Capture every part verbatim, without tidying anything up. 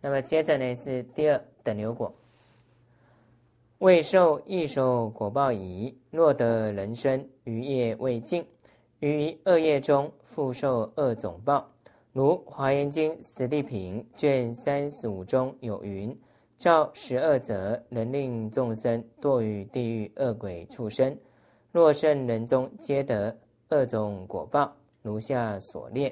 那么接着呢是第二等流果，未受异熟果报已，若得人身，余业未尽，于恶业中复受恶种报。如《华严经》十地品卷三十五中有云：照十恶者，能令众生堕于地狱恶鬼畜生，若圣人中皆得恶种果报，如下所列。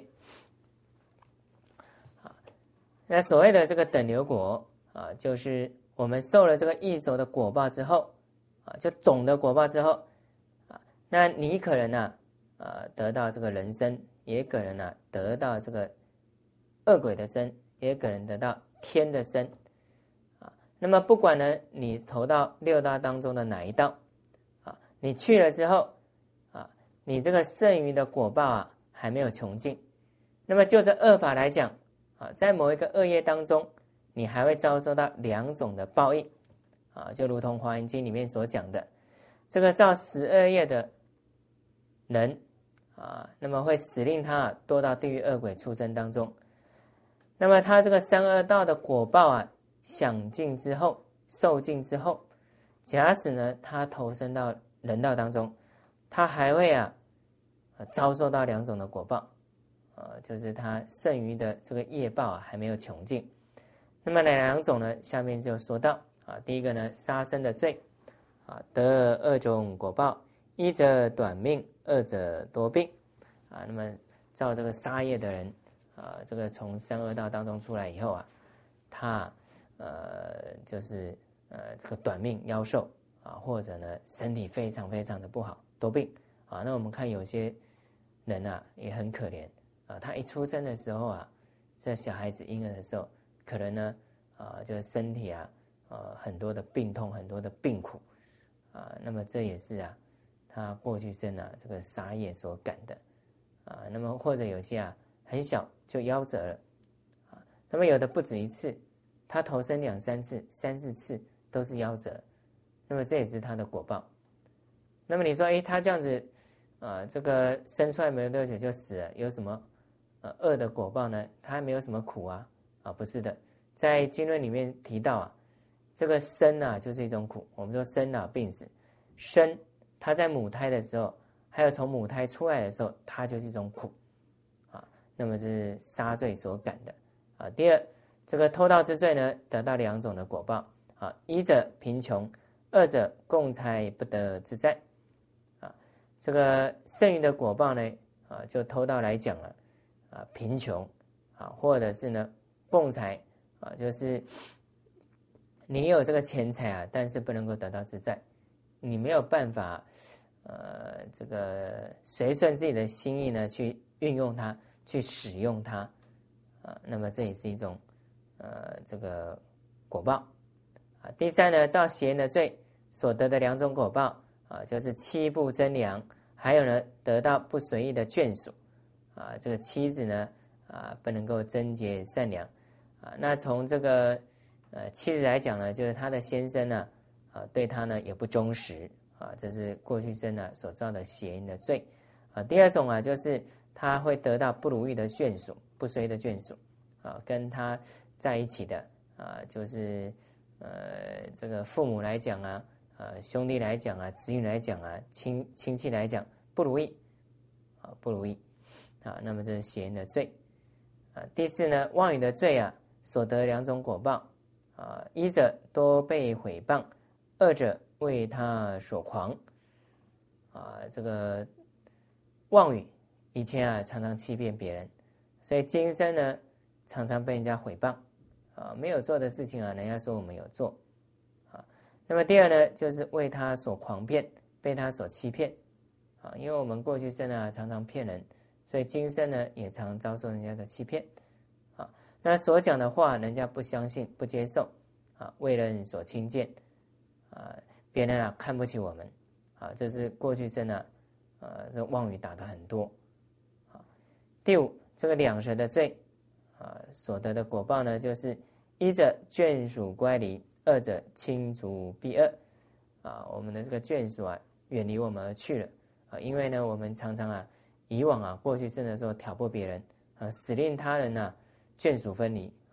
那所谓的这个等流果啊，就是我们受了这个异熟的果报之后啊，就种的果报之后啊，那你可能呢啊得到这个人身，也可能呢得到这个恶鬼的身，也可能得到天的身啊。那么不管呢你投到六道当中的哪一道啊，你去了之后啊，你这个剩余的果报啊还没有穷尽。那么就这恶法来讲啊，在某一个恶业当中，你还会遭受到两种的报应啊，就如同《华严经》里面所讲的，这个造十恶业的人啊，那么会使令他啊堕到地狱恶鬼畜生当中。那么他这个三恶道的果报啊，享尽之后，受尽之后，假使呢他投身到人道当中，他还会啊遭受到两种的果报。呃，就是他剩余的这个业报啊，还没有穷尽。那么哪两种呢？下面就说到啊，第一个呢，杀生的罪啊，得二种果报，一者短命，二者多病啊。那么照这个杀业的人啊，这个从三恶道当中出来以后啊，他呃就是呃这个短命夭寿啊，或者呢身体非常非常的不好，多病啊。那我们看有些人啊也很可怜。啊，他一出生的时候啊，这小孩子婴儿的时候，可能呢，啊，就是身体啊，呃，很多的病痛，很多的病苦，啊，那么这也是啊，他过去生啊这个杀业所感的，啊，那么或者有些啊很小就夭折了，啊，那么有的不止一次，他投生两三次、三四次都是夭折，那么这也是他的果报。那么你说，哎，他这样子，啊，这个生出来没有多久就死了，有什么？呃，恶的果报呢，它没有什么苦啊，啊，不是的，在经论里面提到啊，这个生啊就是一种苦。我们说生老病死，生它在母胎的时候，还有从母胎出来的时候，它就是一种苦啊。那么是杀罪所感的啊。第二，这个偷盗之罪呢，得到两种的果报啊，一者贫穷，二者共财不得之灾啊。这个剩余的果报呢，啊，就偷盗来讲了。啊，贫穷啊，或者是呢，共财啊，就是你有这个钱财啊，但是不能够得到自在，你没有办法，呃，这个随顺自己的心意呢，去运用它，去使用它啊，那么这也是一种呃这个果报啊。第三呢，造邪淫的罪所得的两种果报啊，就是妻不贞良，还有呢，得到不随意的眷属。啊，这个妻子呢，啊，不能够贞洁善良，啊，那从这个呃妻子来讲呢，就是她的先生呢，啊，对她呢也不忠实，啊，这是过去生呢所造的邪淫的罪，啊，第二种啊，就是他会得到不如意的眷属，不随的眷属，啊，跟他在一起的，啊，就是呃这个父母来讲啊，呃兄弟来讲啊，子女来讲啊，亲亲戚来讲不如意，啊，不如意。啊，那么这是邪淫的罪啊。第四呢，妄语的罪啊，所得两种果报啊，一者多被毁谤，二者为他所狂啊。这个妄语以前啊常常欺骗别人，所以今生呢常常被人家毁谤啊，没有做的事情啊，人家说我们有做啊。那么第二呢，就是为他所狂骗，被他所欺骗啊，因为我们过去生啊常常骗人。所以今生呢，也常遭受人家的欺骗，啊，那所讲的话，人家不相信、不接受，啊，为人所轻贱，啊，别人啊看不起我们，啊，这是过去生呢，呃，这妄语打得很多，啊，第五，这个两舌的罪，啊，所得的果报呢，就是一者眷属乖离，二者亲族避恶，啊，我们的这个眷属啊，远离我们而去了，啊，因为呢，我们常常啊。以往啊，过去生的时候挑拨别人啊，使令他人呢、啊、眷属分离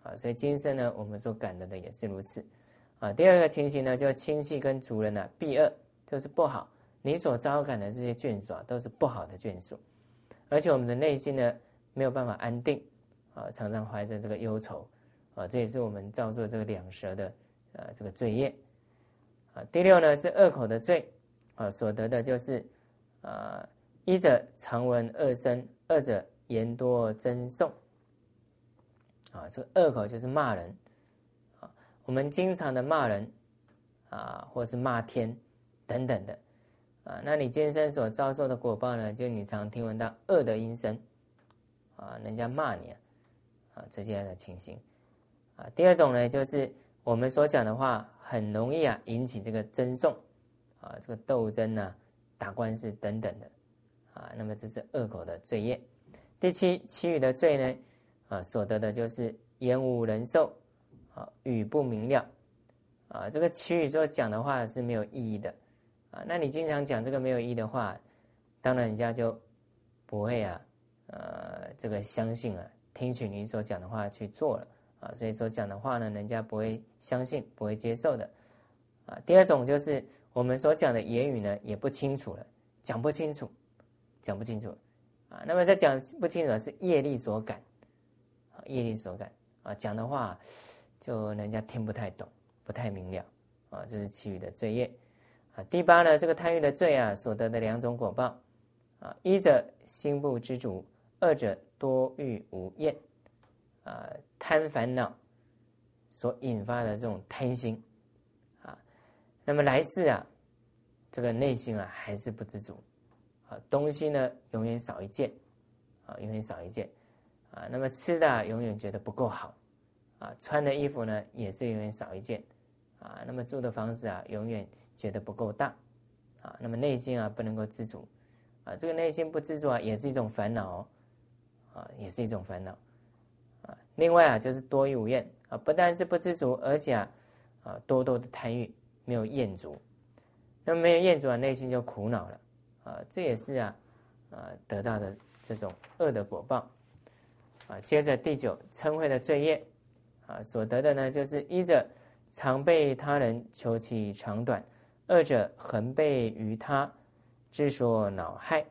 啊，所以今生呢，我们所感得的也是如此啊。第二个情形呢，就亲戚跟族人呢、啊，避恶，就是不好。你所遭感的这些眷属啊，都是不好的眷属，而且我们的内心呢，没有办法安定啊，常常怀着这个忧愁啊，这也是我们造作这个两舌的啊这个罪业啊。第六呢是恶口的罪啊，所得的就是啊，一者常闻恶声，二者言多争讼啊。这个恶口就是骂人啊，我们经常的骂人啊，或是骂天等等的啊。那你今生所遭受的果报呢，就你常听闻到恶的音声啊，人家骂你啊，啊这些的情形啊。第二种呢，就是我们所讲的话很容易啊引起这个争讼啊，这个斗争啊、打官司等等的啊。那么这是恶口的罪业。第七，其余的罪呢啊，所得的就是言无人受啊，语不明了啊。这个其余所讲的话是没有意义的啊。那你经常讲这个没有意义的话，当然人家就不会啊，呃，这个相信啊，听取你所讲的话去做了啊。所以所讲的话呢，人家不会相信，不会接受的啊。第二种就是我们所讲的言语呢，也不清楚了，讲不清楚，讲不清楚啊。那么这讲不清楚是业力所感啊，业力所感啊，讲的话就人家听不太懂，不太明了啊。这是其余的罪业啊。第八呢，这个贪欲的罪啊，所得的两种果报啊，一者心不知足，二者多欲无厌啊。贪烦恼所引发的这种贪心啊，那么来世啊，这个内心啊还是不知足啊，东西呢永远少一件啊，永远少一件啊。那么吃的、啊、永远觉得不够好啊，穿的衣服呢也是永远少一件啊。那么住的房子啊，永远觉得不够大啊。那么内心啊不能够知足啊，这个内心不知足啊，也是一种烦恼哦啊，也是一种烦恼啊。另外啊，就是多欲无厌啊，不但是不知足，而且啊啊多多的贪欲，没有厌足。那么没有厌足啊，内心就苦恼了啊，这也是啊啊得到的这种恶的果报啊。接着第九，嗔恚的罪业啊，所得的呢，就是一者常被他人求其长短，二者恒被于他之所恼害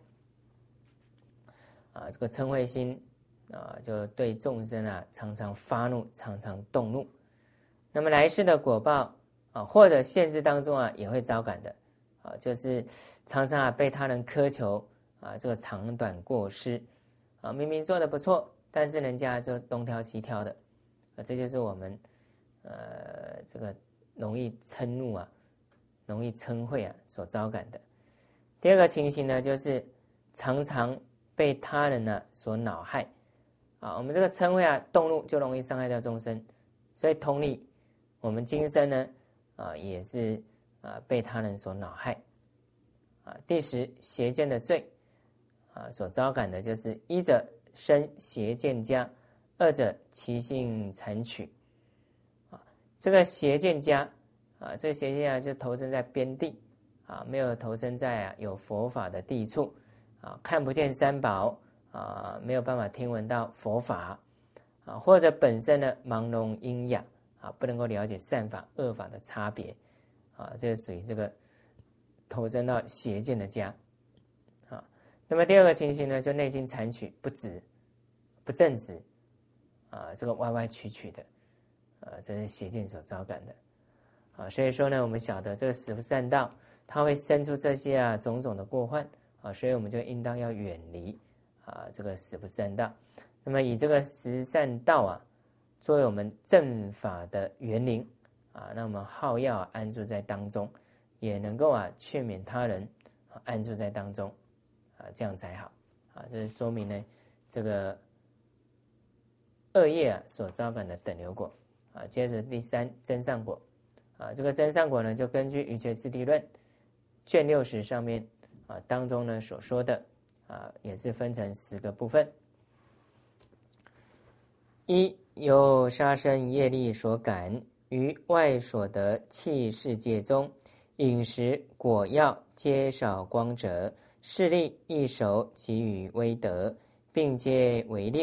啊。这个嗔恚心啊，就对众生啊常常发怒，常常动怒。那么来世的果报啊，或者现实当中啊也会遭感的啊，就是常常啊被他人苛求啊，这个长短过失啊，明明做得不错，但是人家就东挑西挑的啊，这就是我们呃这个容易嗔怒啊，容易嗔恚啊所遭感的。第二个情形呢，就是常常被他人呢、啊、所恼害啊，我们这个嗔恚啊动怒就容易伤害到众生，所以同理，我们今生呢啊也是啊被他人所恼害啊。第十，邪见的罪啊，所遭感的就是一者生邪见家，二者其性残取啊。这个邪见家啊，这个邪见家就投身在边地啊，没有投身在啊有佛法的地处啊，看不见三宝啊，没有办法听闻到佛法啊，或者本身呢盲聋喑哑啊，不能够了解善法恶法的差别啊，这是属于这个投身到邪见的家啊。那么第二个情形呢，就内心残取不直不正直啊，这个歪歪曲曲的啊，这是邪见所遭感的啊。所以说呢，我们晓得这个十不善道，它会生出这些啊种种的过患啊，所以我们就应当要远离啊这个十不善道。那么以这个十善道啊，作为我们正法的园林啊，那我们好要、啊、安住在当中，也能够啊劝勉他人、啊、安住在当中啊，这样才好啊。这是说明呢这个恶业啊所遭感的等流果啊。接着第三，增上果啊，这个增上果呢，就根据《瑜伽师地论》卷六十上面啊当中呢所说的啊，也是分成十个部分。一，由杀生业力所感，于外所得器世界中，饮食果药皆少光者，势力一手给予威德，并皆为劣，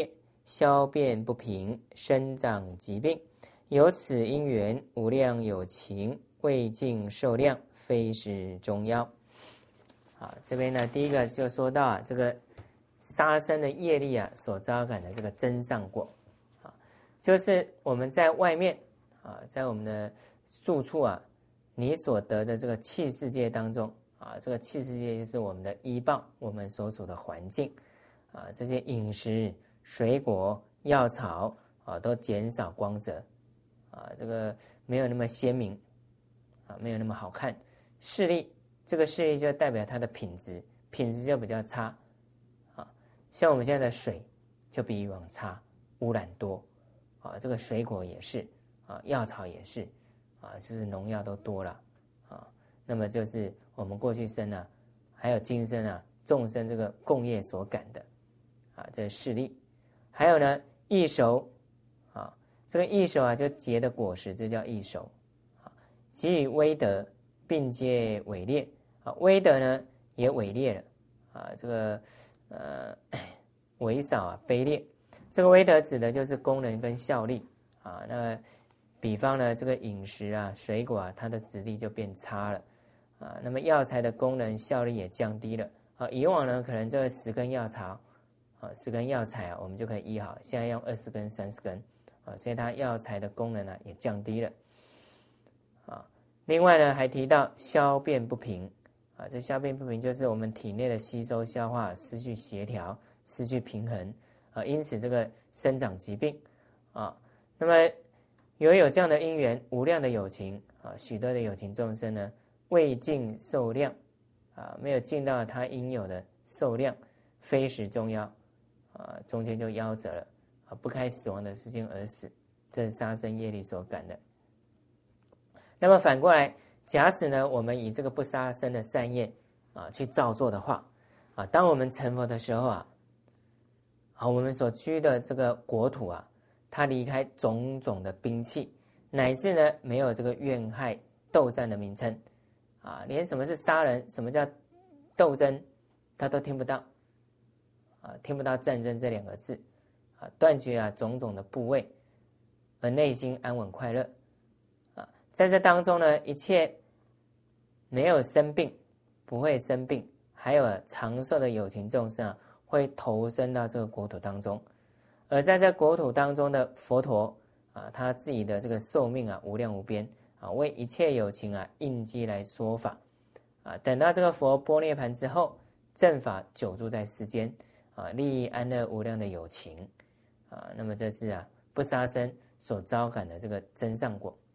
消变不平，生长疾病。有此因缘，无量有情，未尽受量，非是中夭。好，这边呢，第一个就说到啊，这个杀生的业力啊，所招感的这个增上果，啊，就是我们在外面啊，在我们的住处啊，你所得的这个气世界当中啊，这个气世界就是我们的依报，我们所处的环境啊，这些饮食、水果、药草啊，都减少光泽啊，这个没有那么鲜明啊，没有那么好看，视力。这个视力就代表它的品质，品质就比较差，啊，像我们现在的水就比以往差，污染多，啊，这个水果也是，啊，药草也是，啊，就是农药都多了，啊，那么就是我们过去生啊，还有今生啊，众生这个共业所感的，啊，这是视力，还有呢，异熟，啊，这个异熟啊，就结的果实，这叫异熟，啊，给予威德，并皆伪劣。啊，威德呢也伪劣了啊，这个呃伪少啊卑劣，这个威德指的就是功能跟效力啊。那比方呢，这个饮食啊、水果啊，它的质地就变差了啊。那么药材的功能效力也降低了啊。以往呢，可能这十根药草啊，十根药材啊，我们就可以医好，现在用二十根、三十根啊，所以它药材的功能呢也降低了啊。另外呢，还提到消变不平。啊，这消变不平就是我们体内的吸收消化失去协调，失去平衡啊，因此这个生长疾病啊。那么由于有这样的因缘，无量的有情啊，许多的有情众生呢，未尽受量啊，没有尽到他应有的受量，非时中夭啊，中间就夭折了啊，不开死亡的时间而死，这是杀生业力所感的。那么反过来。假使呢，我们以这个不杀生的善业啊去照做的话，啊，当我们成佛的时候啊，啊，我们所居的这个国土啊，它离开种种的兵器，乃至呢没有这个怨害斗战的名称，啊，连什么是杀人，什么叫斗争，他都听不到，啊，听不到战争这两个字，啊，断绝啊种种的部位，而内心安稳快乐。在这当中呢，一切没有生病，不会生病，还有长寿的有情众生啊，会投身到这个国土当中。而在这国土当中的佛陀啊，他自己的这个寿命啊，无量无边啊，为一切有情啊应机来说法啊。等到这个佛般涅盘之后，正法久住在世间啊，利益安乐无量的有情啊。那么这是啊不杀生所招感的这个增上果。